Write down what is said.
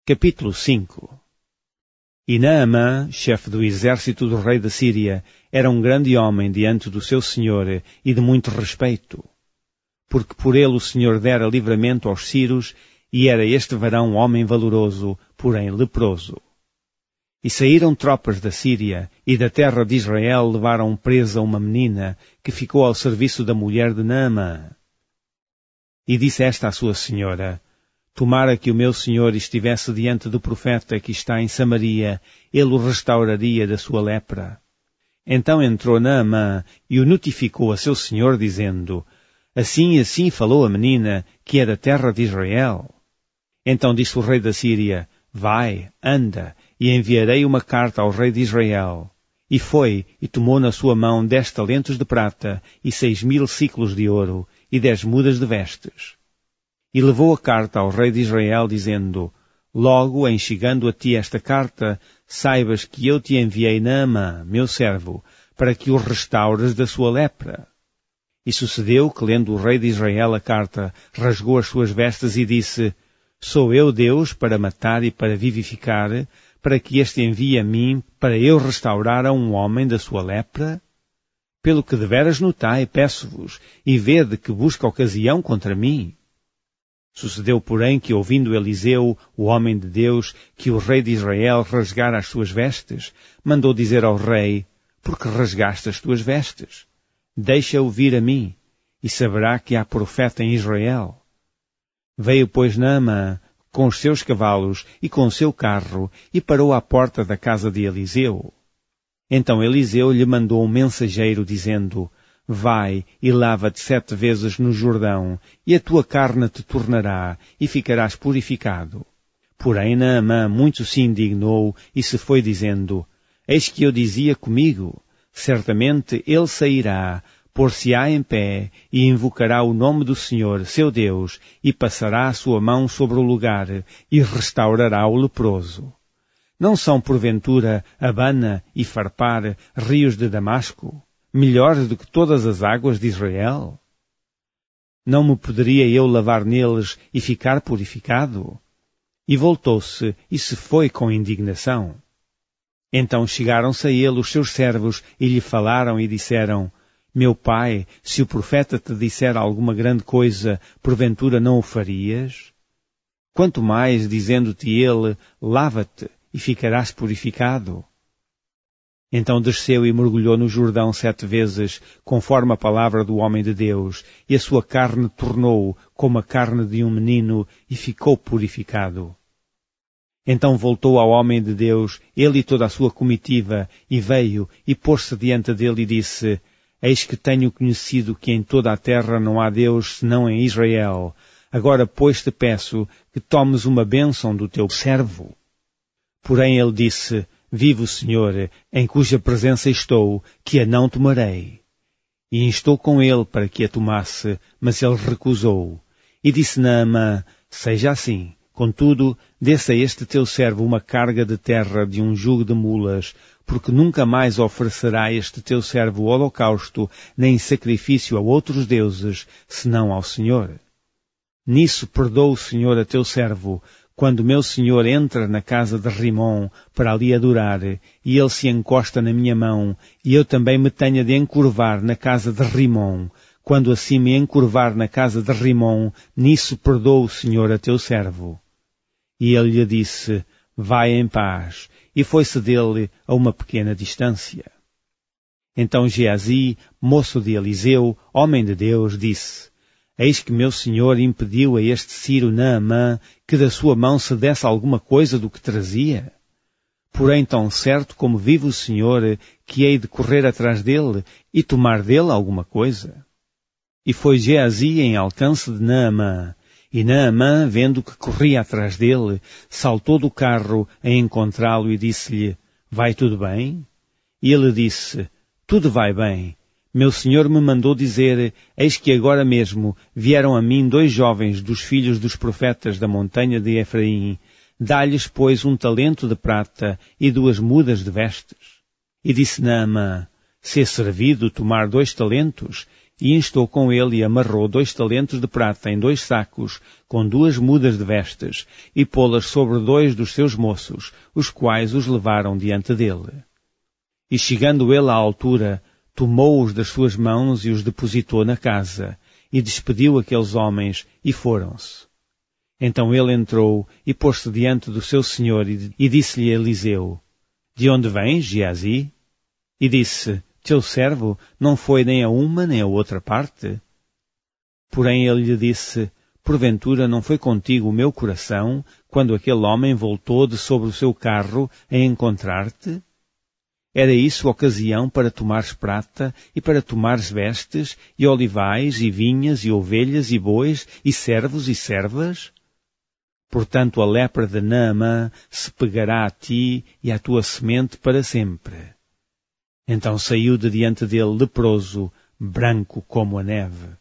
Capítulo 5. E Naamã, chefe do exército do rei da Síria, era um grande homem diante do seu senhor e de muito respeito, porque por ele o Senhor dera livramento aos sírios, e era este varão homem valoroso, porém leproso. E saíram tropas da Síria, e da terra de Israel levaram presa uma menina, que ficou ao serviço da mulher de Naamã. E disse esta à sua senhora: Tomara que o meu senhor estivesse diante do profeta que está em Samaria, ele o restauraria da sua lepra. Então entrou Naamã e o notificou a seu senhor, dizendo: Assim e assim falou a menina, que é da terra de Israel. Então disse o rei da Síria: Vai, anda, e enviarei uma carta ao rei de Israel. E foi, e tomou na sua mão 10 talentos de prata, e 6.000 siclos de ouro, e 10 mudas de vestes. E levou a carta ao rei de Israel, dizendo: Logo, em chegando a ti esta carta, saibas que eu te enviei Naamã, meu servo, para que o restaures da sua lepra. E sucedeu que, lendo o rei de Israel a carta, rasgou as suas vestes e disse: Sou eu Deus para matar e para vivificar, para que este envie a mim, para eu restaurar a um homem da sua lepra? Pelo que deveras notai, peço-vos, e vede que busca ocasião contra mim. Sucedeu, porém, que, ouvindo Eliseu, o homem de Deus, que o rei de Israel rasgara as suas vestes, mandou dizer ao rei: Por que rasgaste as tuas vestes? Deixa-o vir a mim, e saberá que há profeta em Israel. Veio, pois, Naamã, com os seus cavalos e com o seu carro, e parou à porta da casa de Eliseu. Então Eliseu lhe mandou um mensageiro, dizendo: Vai e lava-te 7 vezes no Jordão, e a tua carne te tornará, e ficarás purificado. Porém Naamã muito se indignou, e se foi dizendo: Eis que eu dizia comigo: Certamente ele sairá, pôr-se-á em pé, e invocará o nome do Senhor, seu Deus, e passará a sua mão sobre o lugar, e restaurará o leproso. Não são, porventura, Abana e Farpar, rios de Damasco, melhores do que todas as águas de Israel? Não me poderia eu lavar neles e ficar purificado? E voltou-se e se foi com indignação. Então chegaram-se a ele os seus servos e lhe falaram e disseram: Meu pai, se o profeta te disser alguma grande coisa, porventura não o farias? Quanto mais, dizendo-te ele: Lava-te e ficarás purificado. Então desceu e mergulhou no Jordão 7 vezes, conforme a palavra do homem de Deus, e a sua carne tornou como a carne de um menino, e ficou purificado. Então voltou ao homem de Deus, ele e toda a sua comitiva, e veio, e pôs-se diante dele e disse: Eis que tenho conhecido que em toda a terra não há Deus senão em Israel. Agora, pois, te peço que tomes uma bênção do teu servo. Porém ele disse: Vive o Senhor, em cuja presença estou, que a não tomarei. E instou com ele para que a tomasse, mas ele recusou. E disse Naamã: Seja assim, contudo, desça a este teu servo uma carga de terra de um jugo de mulas, porque nunca mais oferecerá este teu servo holocausto, nem sacrifício a outros deuses, senão ao Senhor. Nisso perdoa o Senhor a teu servo, quando meu senhor entra na casa de Rimom para ali adorar, e ele se encosta na minha mão, e eu também me tenha de encurvar na casa de Rimom, quando assim me encurvar na casa de Rimom, nisso perdoa o Senhor a teu servo. E ele lhe disse: Vai em paz, e foi-se dele a uma pequena distância. Então Geazi, moço de Eliseu, homem de Deus, disse: Eis que meu senhor impediu a este Ciro Naamã que da sua mão se desse alguma coisa do que trazia. Porém, tão certo como vive o Senhor, que hei de correr atrás dele e tomar dele alguma coisa. E foi Geazi em alcance de Naamã, e Naamã, vendo que corria atrás dele, saltou do carro a encontrá-lo e disse-lhe: Vai tudo bem? E ele disse: Tudo vai bem. Meu senhor me mandou dizer: Eis que agora mesmo vieram a mim 2 jovens dos filhos dos profetas da montanha de Efraim. Dá-lhes, pois, 1 talento de prata e 2 mudas de vestes. E disse Naamã: Se é servido tomar 2 talentos, e instou com ele e amarrou 2 talentos de prata em 2 sacos, com 2 mudas de vestes, e pô-las sobre 2 dos seus moços, os quais os levaram diante dele. E chegando ele à altura, tomou-os das suas mãos e os depositou na casa, e despediu aqueles homens, e foram-se. Então ele entrou e pôs-se diante do seu senhor, e disse-lhe Eliseu: De onde vens, Geazi? E disse: Teu servo não foi nem a uma nem a outra parte? Porém ele lhe disse: Porventura não foi contigo o meu coração, quando aquele homem voltou de sobre o seu carro a encontrar-te? Era isso ocasião para tomares prata, e para tomares vestes, e olivais, e vinhas, e ovelhas, e bois, e servos, e servas? Portanto a lepra de Naamã se pegará a ti e à tua semente para sempre. Então saiu de diante dele leproso, branco como a neve.